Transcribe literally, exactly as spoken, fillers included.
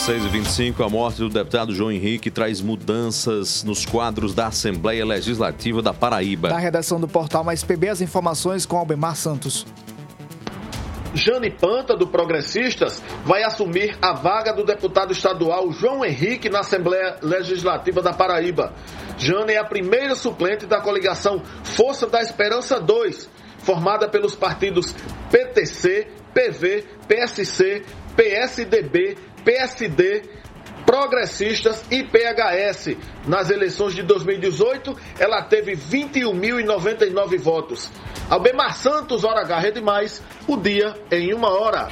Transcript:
seis e vinte e cinco, a morte do deputado João Henrique traz mudanças nos quadros da Assembleia Legislativa da Paraíba. Da redação do portal Mais P B, as informações com Albemar Santos. Jane Panta, do Progressistas, vai assumir a vaga do deputado estadual João Henrique na Assembleia Legislativa da Paraíba. Jane é a primeira suplente da coligação Força da Esperança dois, formada pelos partidos P T C, P V, P S C, P S D B, P S D, Progressistas e P H S. Nas eleições de dois mil e dezoito, ela teve vinte e um mil e noventa e nove votos. Albemar Santos, Hora H, Rede Mais, o dia em uma hora.